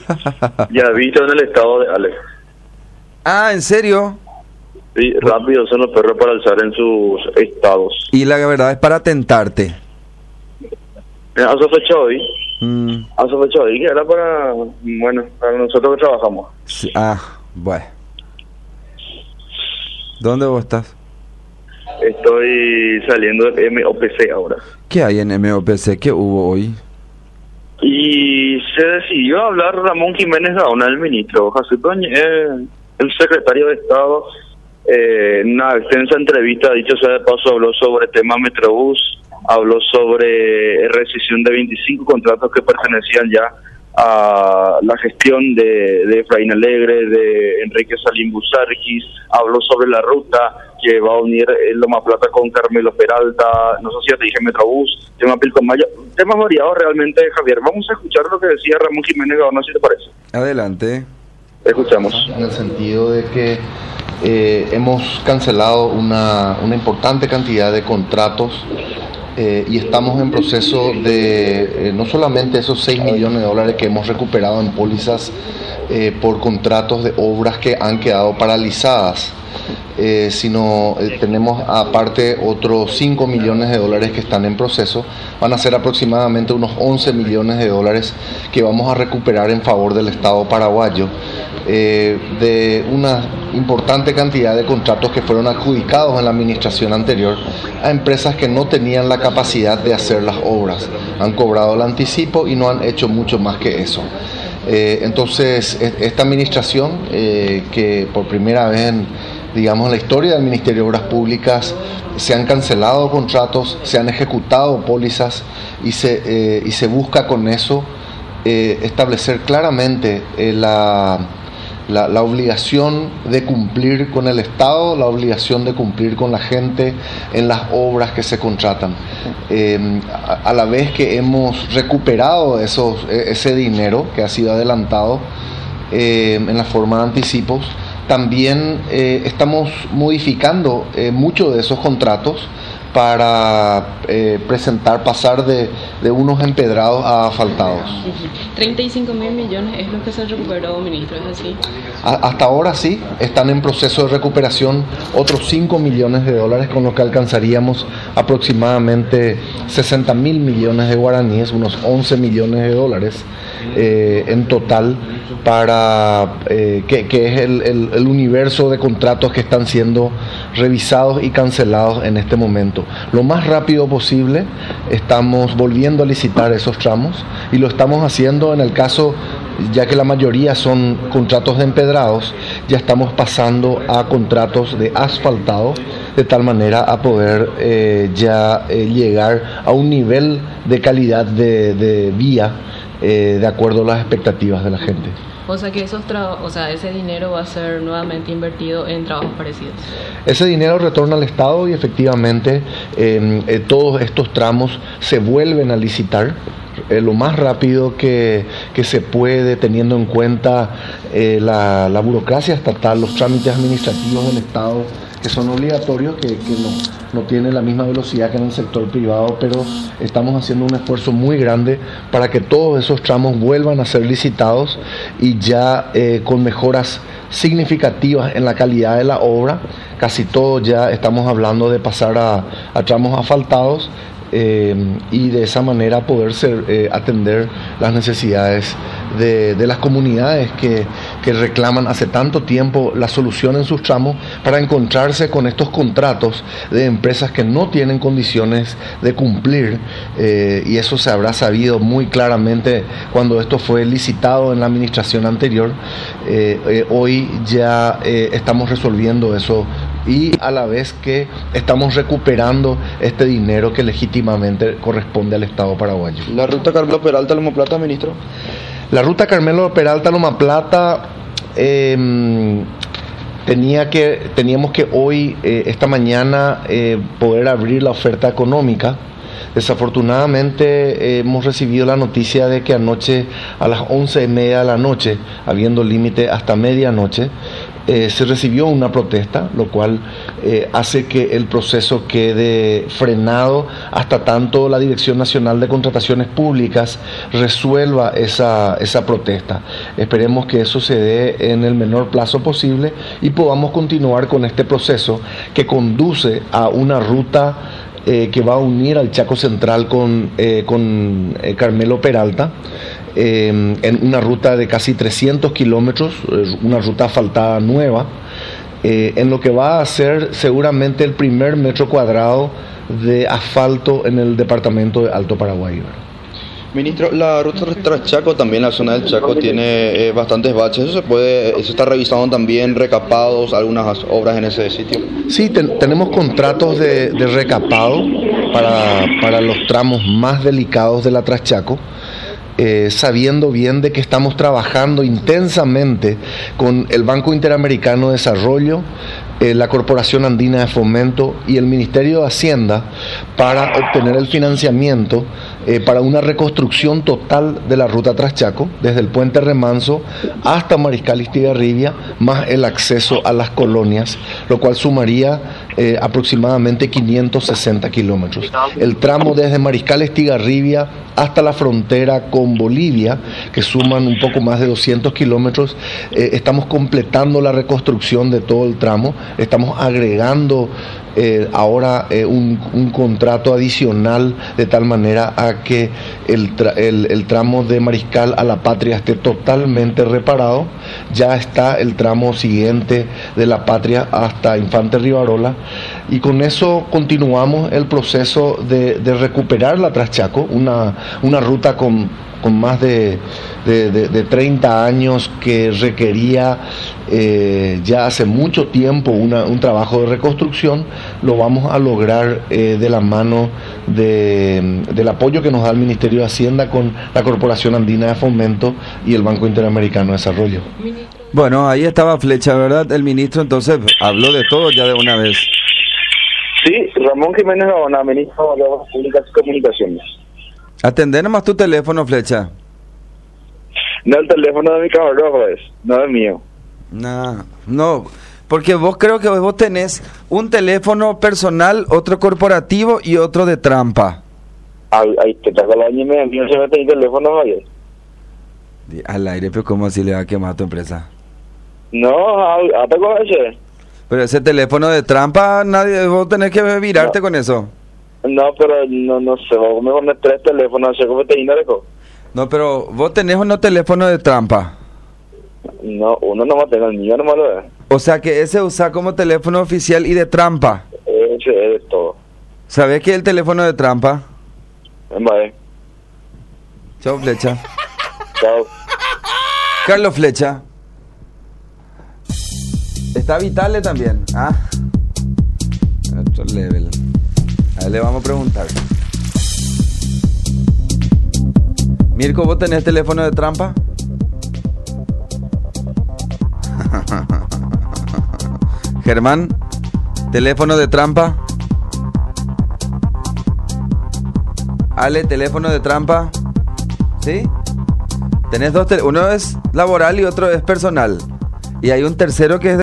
Ya he visto en el estado de Alex. Ah, ¿en serio? Sí, rápido son los perros para alzar en sus estados. Y la verdad es para tentarte. Ha sospechado hoy. Mm, Ha sospechado hoy que era para, bueno, para nosotros que trabajamos. sí, bueno. ¿Dónde vos estás? Estoy saliendo de MOPC ahora. ¿Qué hay en MOPC? ¿Qué hubo hoy? Y se decidió hablar Ramón Jiménez Gaona, el ministro. Jacinto, el secretario de Estado, en una extensa entrevista, dicho sea de paso, habló sobre tema Metrobús, habló sobre rescisión de 25 contratos que pertenecían ya a la gestión de Efraín Alegre, de Enrique Salim Busarquis, habló sobre la ruta que va a unir Loma Plata con Carmelo Peralta, no sé si ya te dije Metrobús, tema Pilcomayo, temas variados realmente, Javier. Vamos a escuchar lo que decía Ramón Jiménez Gaona, si te parece. Adelante. Escuchamos. En el sentido de que hemos cancelado una importante cantidad de contratos y estamos en proceso de no solamente esos 6 millones de dólares que hemos recuperado en pólizas por contratos de obras que han quedado paralizadas, sino tenemos aparte otros 5 millones de dólares que están en proceso. Van a ser aproximadamente unos 11 millones de dólares que vamos a recuperar en favor del Estado paraguayo, de una importante cantidad de contratos que fueron adjudicados en la administración anterior a empresas que no tenían la capacidad de hacer las obras. Han cobrado el anticipo y no han hecho mucho más que eso. Entonces, esta administración, que por primera vez en la historia del Ministerio de Obras Públicas, se han cancelado contratos, se han ejecutado pólizas y se busca con eso establecer claramente la obligación de cumplir con el Estado, la obligación de cumplir con la gente en las obras que se contratan. A la vez que hemos recuperado ese dinero que ha sido adelantado en la forma de anticipos, también estamos modificando muchos de esos contratos para pasar de unos empedrados a asfaltados. 35.000 millones es lo que se recuperó, ministro, ¿es así? Hasta ahora sí, están en proceso de recuperación otros 5 millones de dólares, con lo que alcanzaríamos aproximadamente 60.000 millones de guaraníes, unos 11 millones de dólares en total, para que es el universo de contratos que están siendo revisados y cancelados en este momento. Lo más rápido posible estamos volviendo a licitar esos tramos y lo estamos haciendo en el caso, ya que la mayoría son contratos de empedrados, ya estamos pasando a contratos de asfaltado, de tal manera a poder llegar a un nivel de calidad de vía de acuerdo a las expectativas de la gente. O sea que ese dinero va a ser nuevamente invertido en trabajos parecidos. Ese dinero retorna al Estado y efectivamente todos estos tramos se vuelven a licitar lo más rápido que se puede, teniendo en cuenta la burocracia estatal, los trámites administrativos del Estado, que son obligatorios, que no tienen la misma velocidad que en el sector privado, pero estamos haciendo un esfuerzo muy grande para que todos esos tramos vuelvan a ser licitados y ya con mejoras significativas en la calidad de la obra. Casi todo ya estamos hablando de pasar a tramos asfaltados y de esa manera poder atender las necesidades de las comunidades que reclaman hace tanto tiempo la solución en sus tramos, para encontrarse con estos contratos de empresas que no tienen condiciones de cumplir, y eso se habrá sabido muy claramente cuando esto fue licitado en la administración anterior. Hoy ya estamos resolviendo eso y a la vez que estamos recuperando este dinero que legítimamente corresponde al Estado paraguayo. La ruta Carmelo Peralta Loma Plata, ministro. La ruta Carmelo Peralta Loma Plata, teníamos que hoy, esta mañana, poder abrir la oferta económica. Desafortunadamente hemos recibido la noticia de que anoche a las 11:30 de la noche, habiendo límite hasta medianoche, se recibió una protesta, lo cual hace que el proceso quede frenado hasta tanto la Dirección Nacional de Contrataciones Públicas resuelva esa protesta. Esperemos que eso se dé en el menor plazo posible y podamos continuar con este proceso que conduce a una ruta que va a unir al Chaco Central con Carmelo Peralta, en una ruta de casi 300 kilómetros, una ruta asfaltada nueva, en lo que va a ser seguramente el primer metro cuadrado de asfalto en el departamento de Alto Paraguay. Ministro, la ruta tras Chaco, también la zona del Chaco, tiene bastantes baches. ¿Eso se está revisando también, recapados, algunas obras en ese sitio? Sí, tenemos contratos de recapado para los tramos más delicados de la Traschaco, sabiendo bien de que estamos trabajando intensamente con el Banco Interamericano de Desarrollo, la Corporación Andina de Fomento y el Ministerio de Hacienda para obtener el financiamiento para una reconstrucción total de la ruta Traschaco, desde el puente Remanso hasta Mariscal Estigarribia, más el acceso a las colonias, lo cual sumaría aproximadamente 560 kilómetros. El tramo desde Mariscal Estigarribia hasta la frontera con Bolivia, que suman un poco más de 200 kilómetros, estamos completando la reconstrucción de todo el tramo, estamos agregando ahora un contrato adicional de tal manera a que el tramo de Mariscal a La Patria esté totalmente reparado. Ya está el tramo siguiente de La Patria hasta Infante Rivarola, y con eso continuamos el proceso de recuperar la Traschaco, una ruta con más de 30 años que requería ya hace mucho tiempo un trabajo de reconstrucción. Lo vamos a lograr de la mano del apoyo que nos da el Ministerio de Hacienda con la Corporación Andina de Fomento y el Banco Interamericano de Desarrollo. Bueno, ahí estaba Flecha, ¿verdad? El ministro entonces habló de todo ya de una vez. Sí, Ramón Jiménez Gaona, ministro de Obras Públicas y Comunicaciones. Atender nomás tu teléfono, Flecha. No, el teléfono de mi camarógrafo es, no es mío. No, porque creo que vos tenés un teléfono personal, otro corporativo y otro de trampa. Ahí te está la año y medio, no se mete mi teléfono ayer. Al aire, pero ¿cómo así le va a quemar a tu empresa? No, hasta con ese. Pero ese teléfono de trampa, vos tenés que virarte con eso. No, pero no sé, vos me pones 3 teléfonos, no sé cómo te indico. No, pero vos tenés unos teléfonos de trampa. No, uno nomás tengo, el mío nomás lo es. O sea que ese usa como teléfono oficial y de trampa. Ese es todo. ¿Sabés qué es el teléfono de trampa? Vale. Chao, Flecha. Chao. Carlos Flecha. Está Vitale también. Otro level. A él le vamos a preguntar. Mirko, ¿vos tenés teléfono de trampa? Germán, ¿teléfono de trampa? Ale, ¿teléfono de trampa? ¿Sí? Tenés dos, uno es laboral y otro es personal. Y hay un tercero que es